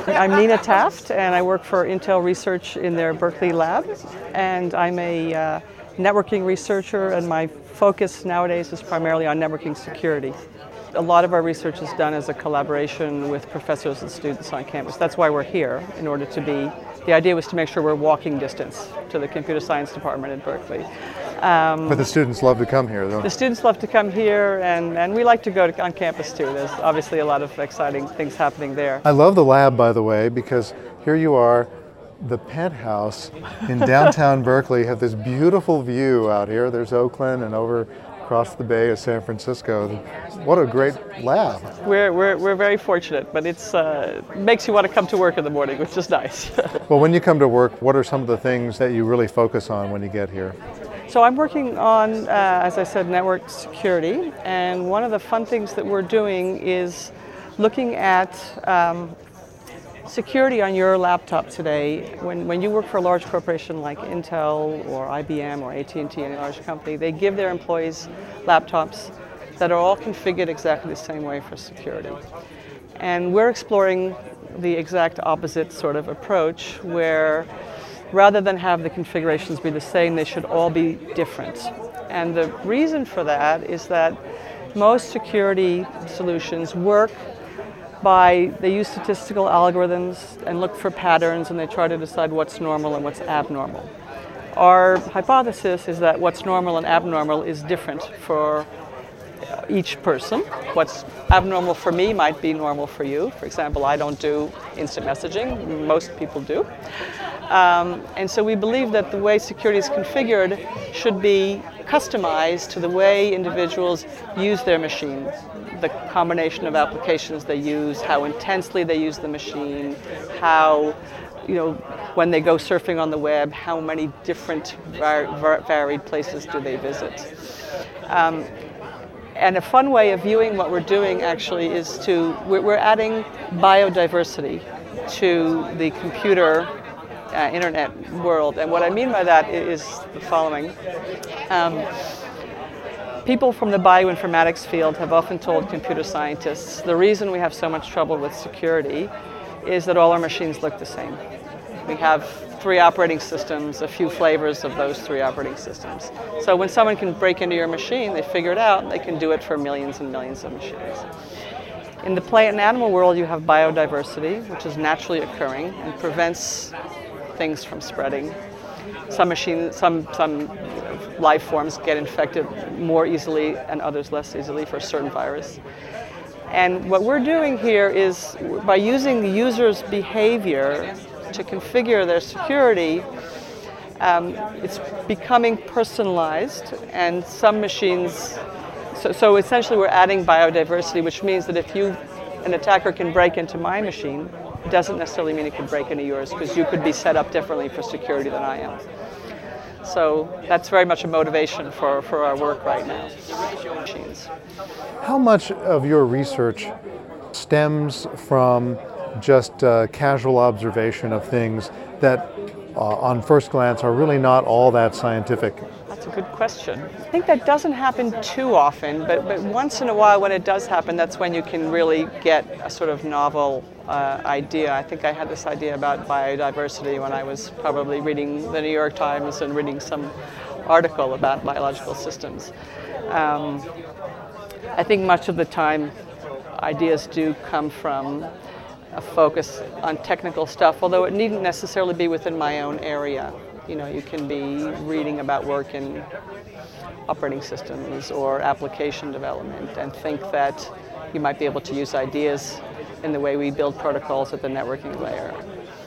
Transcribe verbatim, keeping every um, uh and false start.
I'm Nina Taft, and I work for Intel Research in their Berkeley lab, and I'm a uh, networking researcher, and my focus nowadays is primarily on networking security. A lot of our research is done as a collaboration with professors and students on campus. That's why we're here, in order to be, the idea was to make sure we're walking distance to the computer science department at Berkeley. Um, but the students love to come here, though. The students love to come here, and, and we like to go to, on campus too. There's obviously a lot of exciting things happening there. I love the lab, by the way, because here you are, the penthouse in downtown Berkeley. You have this beautiful view out here. There's Oakland, and over across the bay is San Francisco. What a great lab. We're, we're, we're very fortunate, but it's uh, makes you want to come to work in the morning, which is nice. Well, when you come to work, what are some of the things that you really focus on when you get here? So I'm working on, uh, as I said, network security, and one of the fun things that we're doing is looking at um, security on your laptop today. When, when you work for a large corporation like Intel or I B M or A T and T, any large company, they give their employees laptops that are all configured exactly the same way for security. And we're exploring the exact opposite sort of approach, where rather than have the configurations be the same, they should all be different. And the reason for that is that most security solutions work by, they use statistical algorithms and look for patterns, and they try to decide what's normal and what's abnormal. Our hypothesis is that what's normal and abnormal is different for each person. What's abnormal for me might be normal for you. For example, I don't do instant messaging. Most people do. Um, and so we believe that the way security is configured should be customized to the way individuals use their machine, the combination of applications they use, how intensely they use the machine, how, you know, when they go surfing on the web, how many different var- var- varied places do they visit. Um, and a fun way of viewing what we're doing actually is to, we're, we're adding biodiversity to the computer Uh, internet world. And what I mean by that is the following. Um, people from the bioinformatics field have often told computer scientists the reason we have so much trouble with security is that all our machines look the same. We have three operating systems, a few flavors of those three operating systems. So when someone can break into your machine, they figure it out, they can do it for millions and millions of machines. In the plant and animal world, you have biodiversity, which is naturally occurring and prevents things from spreading. Some machines, some some life forms get infected more easily and others less easily for a certain virus. And what we're doing here is, by using the user's behavior to configure their security, um, it's becoming personalized, and some machines, so, so essentially we're adding biodiversity, which means that if you, an attacker can break into my machine, it doesn't necessarily mean it could break into yours, because you could be set up differently for security than I am. So that's very much a motivation for, for our work right now. Machines. How much of your research stems from just uh, casual observation of things that uh, on first glance are really not all that scientific? That's a good question. I think that doesn't happen too often, but, but once in a while when it does happen, that's when you can really get a sort of novel uh, idea. I think I had this idea about biodiversity when I was probably reading the New York Times and reading some article about biological systems. Um, I think much of the time ideas do come from a focus on technical stuff, although it needn't necessarily be within my own area. You know, you can be reading about work in operating systems or application development and think that you might be able to use ideas in the way we build protocols at the networking layer.